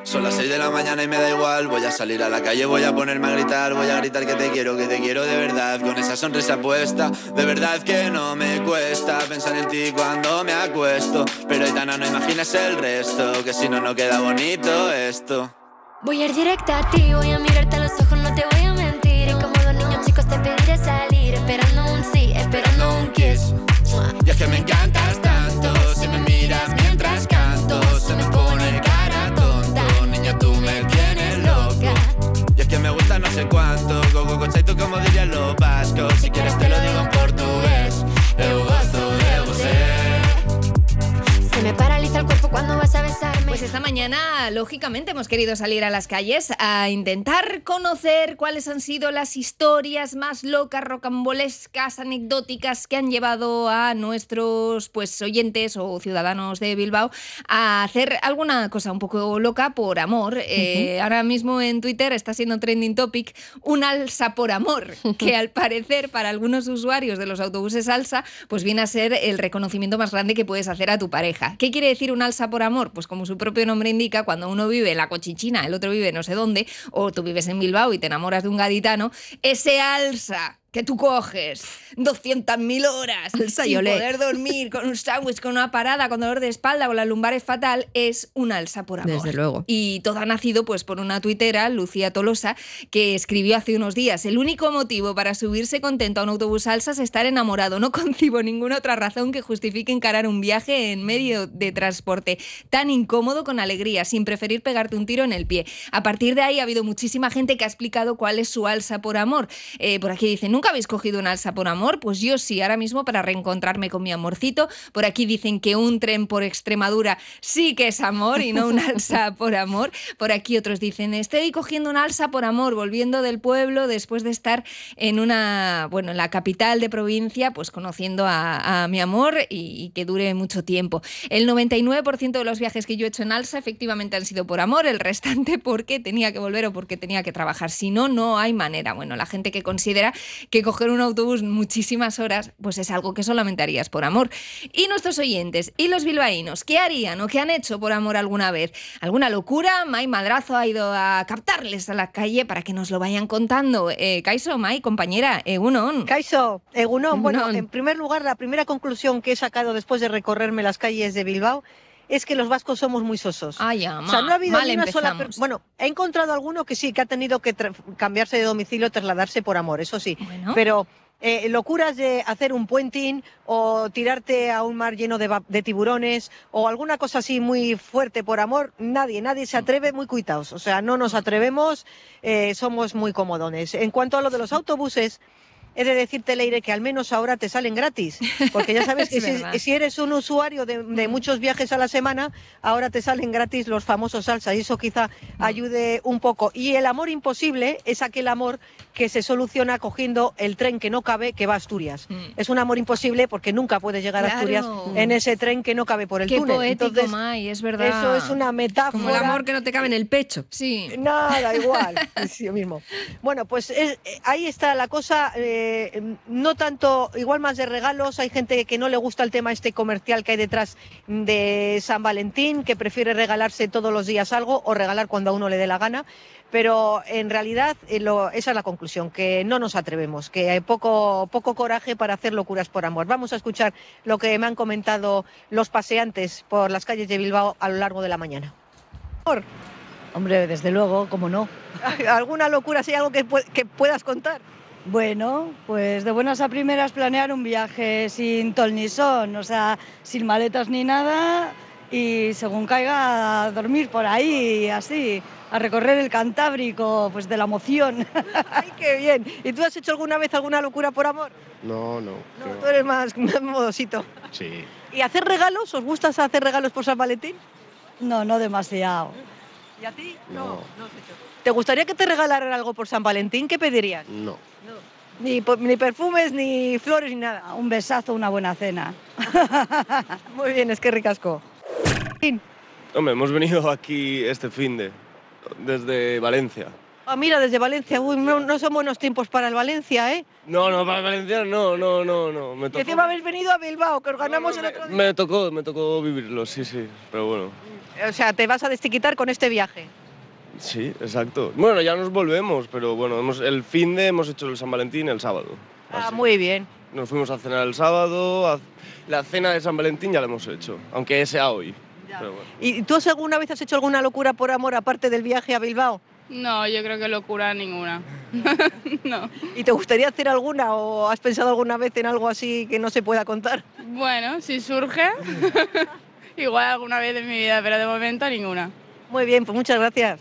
Son las 6 de la mañana y me da igual. Voy a salir a la calle, voy a ponerme a gritar. Voy a gritar que te quiero de verdad. Con esa sonrisa puesta, de verdad que no me cuesta pensar en ti cuando me acuesto. Pero Aitana, no imaginas el resto, que si no, no queda bonito esto. Voy a ir directa a ti, voy a mirarte a los ojos, no te voy a mentir. Y como los niños chicos te pediré salir, esperando un sí, esperando un kiss. Y es que me encantas tanto, si me miras mientras canto, se me pone cara tonto, niña tú me tienes loca. Y es que me gusta no sé cuánto, go chaito como dirían los vascos. Si quieres te lo digo en portugués, eu gosto de você. Se me paraliza el cuerpo cuando vas a besarme. Pues esta mañana, lógicamente, hemos querido salir a las calles a intentar conocer cuáles han sido las historias más locas, rocambolescas, anecdóticas que han llevado a nuestros oyentes o ciudadanos de Bilbao a hacer alguna cosa un poco loca por amor. Ahora mismo en Twitter está siendo trending topic un alsa por amor, que al parecer para algunos usuarios de los autobuses alsa pues viene a ser el reconocimiento más grande que puedes hacer a tu pareja. ¿Qué quiere decir un alsa por amor? Pues como su propio nombre indica, cuando uno vive en la Cochinchina, el otro vive no sé dónde, o tú vives en Bilbao y te enamoras de un gaditano, ese alsa que tú coges 200.000 horas sin poder dormir, con un sándwich, con una parada, con dolor de espalda, con las lumbares fatal, es un alsa por amor. Desde luego. Y todo ha nacido pues por una tuitera, Lucía Tolosa, que escribió hace unos días: el único motivo para subirse contento a un autobús alsa es estar enamorado. No concibo ninguna otra razón que justifique encarar un viaje en medio de transporte tan incómodo con alegría, sin preferir pegarte un tiro en el pie. A partir de ahí ha habido muchísima gente que ha explicado cuál es su alsa por amor. Por aquí dicen: ¿nunca habéis cogido un alsa por amor? Pues yo sí, ahora mismo para reencontrarme con mi amorcito. Por aquí dicen que un tren por Extremadura sí que es amor y no un alsa por amor. Por aquí otros dicen: estoy cogiendo un alsa por amor, volviendo del pueblo después de estar en en la capital de provincia, pues conociendo a mi amor y que dure mucho tiempo. El 99% de los viajes que yo he hecho en alsa efectivamente han sido por amor, el restante porque tenía que volver o porque tenía que trabajar. Si no, no hay manera. Bueno, la gente que considera que coger un autobús muchísimas horas pues es algo que solamente harías por amor. Y nuestros oyentes y los bilbaínos, ¿qué harían o qué han hecho por amor alguna vez? ¿Alguna locura? Mai Madrazo ha ido a captarles a la calle para que nos lo vayan contando. Kaixo, Mai, compañera, egunon. Kaixo, egunon. Bueno, en primer lugar, la primera conclusión que he sacado después de recorrerme las calles de Bilbao es que los vascos somos muy sosos. Ay, o sea, no ha habido mal ni una empezamos. sola... Bueno, he encontrado alguno que sí, que ha tenido que cambiarse de domicilio, trasladarse por amor, eso sí. Bueno. Pero locuras de hacer un puenting o tirarte a un mar lleno de tiburones o alguna cosa así muy fuerte por amor, nadie se atreve, muy cuitaos. O sea, no nos atrevemos, somos muy comodones. En cuanto a lo de los autobuses, he de decirte, Leire, que al menos ahora te salen gratis, porque ya sabes que si eres un usuario de muchos viajes a la semana, ahora te salen gratis los famosos alsa y eso quizá ayude un poco. Y el amor imposible es aquel amor que se soluciona cogiendo el tren que no cabe, que va a Asturias. Es un amor imposible porque nunca puedes llegar a Asturias en ese tren que no cabe por el túnel. Qué poético, Entonces, Mai, es verdad. eso es una metáfora. Como el amor que no te cabe en el pecho. Sí. Nada, igual, es lo mismo. Bueno, pues ahí está la cosa, no tanto, igual más de regalos, hay gente que no le gusta el tema este comercial que hay detrás de San Valentín, que prefiere regalarse todos los días algo o regalar cuando a uno le dé la gana, pero en realidad esa es la conclusión, que no nos atrevemos, que hay poco coraje para hacer locuras por amor. Vamos a escuchar lo que me han comentado los paseantes por las calles de Bilbao a lo largo de la mañana. Hombre, desde luego, ¿cómo no? ¿Alguna locura, si hay algo que puedas contar? Bueno, pues de buenas a primeras planear un viaje sin ton ni son, o sea, sin maletas ni nada y según caiga a dormir por ahí, así, a recorrer el Cantábrico, pues de la emoción. ¡Ay, qué bien! ¿Y tú has hecho alguna vez alguna locura por amor? No. No, tú eres más modosito. Sí. ¿Y hacer regalos? ¿Os gusta hacer regalos por San Valentín? No demasiado. ¿Y a ti? No. has hecho. ¿Te gustaría que te regalaran algo por San Valentín? ¿Qué pedirías? No. Ni perfumes, ni flores, ni nada. Un besazo, una buena cena. Muy bien, es que ricasco. Hombre, hemos venido aquí este desde Valencia. Ah, mira, desde Valencia. Uy, no son buenos tiempos para el Valencia, ¿eh? No, para Valencia no. Me Y tocó, encima habéis venido a Bilbao, que os ganamos el otro día. me tocó vivirlo, sí, pero bueno. O sea, te vas a desquitar con este viaje. Sí, exacto. Bueno, ya nos volvemos, pero bueno, el fin de hemos hecho el San Valentín el sábado. Ah, así. muy bien. Nos fuimos a cenar el sábado, la cena de San Valentín ya la hemos hecho, aunque sea hoy. Pero bueno. ¿Y tú alguna vez has hecho alguna locura por amor aparte del viaje a Bilbao? No, yo creo que locura ninguna. No. ¿Y te gustaría hacer alguna o has pensado alguna vez en algo así que no se pueda contar? Bueno, si surge, igual alguna vez en mi vida, pero de momento ninguna. Muy bien, pues muchas gracias.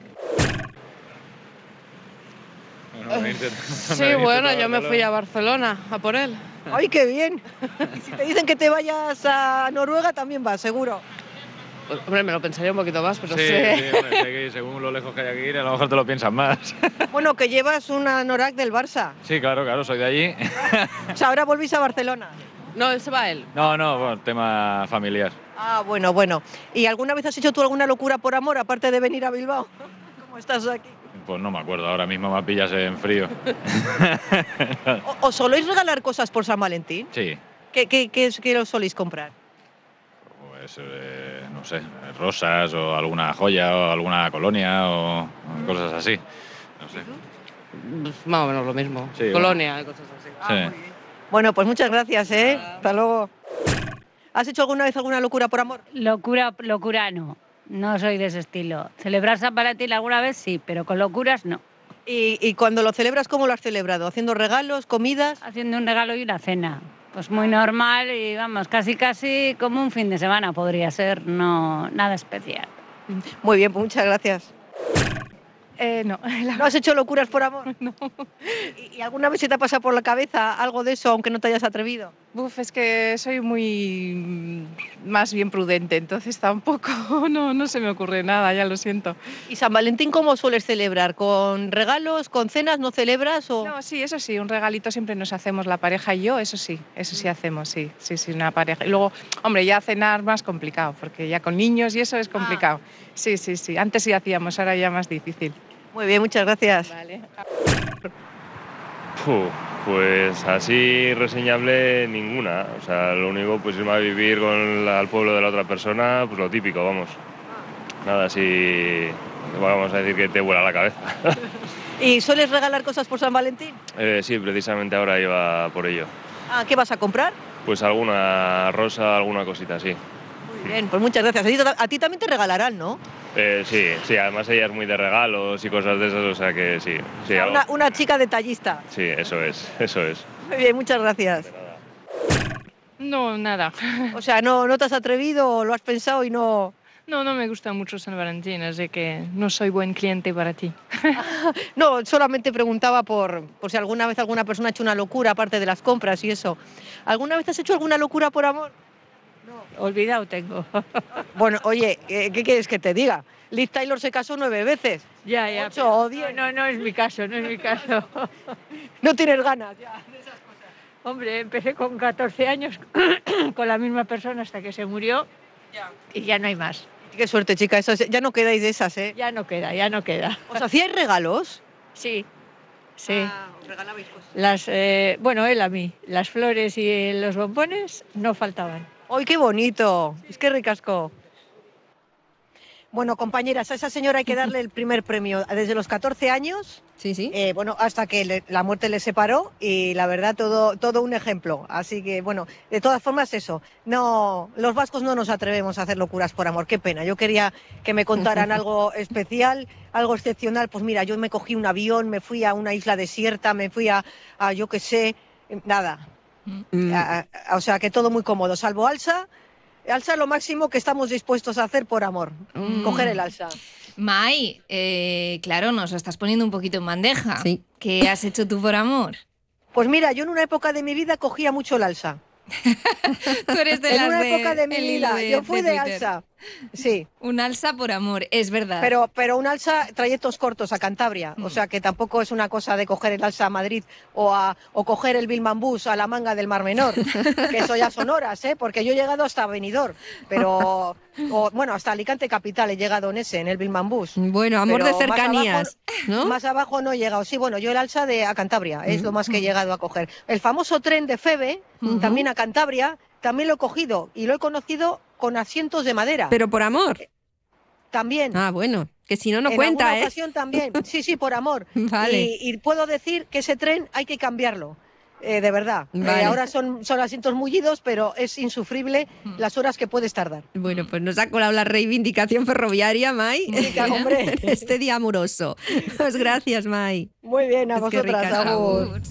Sí, bueno, yo me fui a Barcelona a por él. ¡Ay, qué bien! Y si te dicen que te vayas a Noruega, también vas, seguro. Pues, hombre, me lo pensaría un poquito más, pero Sí, sé. sí, hombre, sé que según lo lejos que haya que ir, a lo mejor te lo piensas más. Bueno, que llevas una anorak del Barça. Sí, claro, soy de allí. O sea, ahora volvís a Barcelona. No, se va él. No, bueno, tema familiar. Ah, bueno. ¿Y alguna vez has hecho tú alguna locura por amor, aparte de venir a Bilbao? ¿Cómo estás aquí? Pues no me acuerdo, ahora mismo me pillas en frío. ¿Os soléis regalar cosas por San Valentín? Sí, ¿Qué os soléis comprar? pues no sé, rosas o alguna joya o alguna colonia o cosas así. No sé. Más o menos lo mismo. Sí, Colonia y cosas así. Sí. Bueno, pues muchas gracias, ¿eh? Hasta luego. ¿Has hecho alguna vez alguna locura por amor? Locura no. No soy de ese estilo. Celebrar San Valentín alguna vez sí, pero con locuras no. ¿Y cuando lo celebras, cómo lo has celebrado? ¿Haciendo regalos, comidas? Haciendo un regalo y una cena. Pues muy normal y vamos, casi como un fin de semana podría ser, no nada especial. Muy bien, pues muchas gracias. No. ¿No has hecho locuras por amor? No. ¿Y alguna vez se te ha pasado por la cabeza algo de eso, aunque no te hayas atrevido? Es que soy muy más bien prudente, entonces tampoco no se me ocurre nada, ya lo siento. ¿Y San Valentín cómo sueles celebrar? ¿Con regalos, con cenas, no celebras? O... No, sí, eso sí, un regalito siempre nos hacemos la pareja y yo, eso sí hacemos, sí, una pareja. Y luego, hombre, ya cenar más complicado, porque ya con niños y eso es complicado. Sí, antes sí hacíamos, ahora ya más difícil. Muy bien, muchas gracias. Vale. Pues así reseñable ninguna. O sea, lo único pues irme a vivir al pueblo de la otra persona, pues lo típico, vamos. Nada así, vamos a decir que te vuela la cabeza. ¿Y sueles regalar cosas por San Valentín? Sí, precisamente ahora iba por ello. Ah, ¿qué vas a comprar? Pues alguna rosa, alguna cosita así. Muy bien, pues muchas gracias. A ti también te regalarán, ¿no? Sí, además ella es muy de regalos y cosas de esas, o sea que sí. O sea, una chica detallista. Sí, eso es. Muy bien, muchas gracias. No, nada. O sea, no te has atrevido, lo has pensado y no... No me gusta mucho San Valentín, así que no soy buen cliente para ti. No, solamente preguntaba por si alguna vez alguna persona ha hecho una locura, aparte de las compras y eso. ¿Alguna vez has hecho alguna locura por amor? Olvidado tengo. Bueno, oye, ¿qué quieres que te diga? Liz Taylor se casó 9 veces. Ya. 8 o 10. No es mi caso. No tienes ganas ya. Hombre, empecé con 14 años con la misma persona hasta que se murió y ya no hay más. Qué suerte, chica, ya no quedáis de esas, ¿eh? Ya no queda. ¿Os hacíais regalos? Sí. ¿Os regalabais cosas? Él a mí. Las flores y los bombones no faltaban. ¡Ay, qué bonito! Es que ricasco. Bueno, compañeras, a esa señora hay que darle el primer premio. Desde los 14 años, Sí. Hasta que la muerte le separó y la verdad todo un ejemplo. Así que, bueno, de todas formas eso. No, los vascos no nos atrevemos a hacer locuras por amor. Qué pena. Yo quería que me contaran algo especial, algo excepcional. Pues mira, yo me cogí un avión, me fui a una isla desierta, me fui a yo qué sé, nada. O sea que todo muy cómodo, salvo Alsa. Alsa es lo máximo que estamos dispuestos a hacer por amor, coger el alsa. Mai, claro, nos lo estás poniendo un poquito en bandeja. Sí. ¿Qué has hecho tú por amor? Pues mira, yo en una época de mi vida cogía mucho el alsa. Tú eres de en las una de... época de mi vida, yo fui de Twitter. alsa. Sí. Un alza por amor, es verdad. Pero un alza, trayectos cortos a Cantabria. O sea que tampoco es una cosa de coger el alza a Madrid o coger el Bilman Bus a la manga del Mar Menor. Que eso ya son horas, ¿eh? Porque yo he llegado hasta Benidorm. Bueno, hasta Alicante Capital he llegado en el Bilman Bus. Bueno, amor Pero de cercanías, ¿no? Más abajo no he llegado. Sí, bueno, yo el alza a Cantabria es lo más que he llegado a coger. El famoso tren de Feve, también a Cantabria, también lo he cogido y lo he conocido con asientos de madera. Pero por amor. También. Ah, bueno, que si no, no en cuenta, alguna ocasión también. Sí, por amor. Vale. Y puedo decir que ese tren hay que cambiarlo. De verdad. Vale. Ahora son asientos mullidos, pero es insufrible las horas que puedes tardar. Bueno, pues nos ha colado la reivindicación ferroviaria, Mai. Hombre. Este día amoroso. Pues gracias, Mai. Muy bien, a Es que vosotras. ricasco. Agur.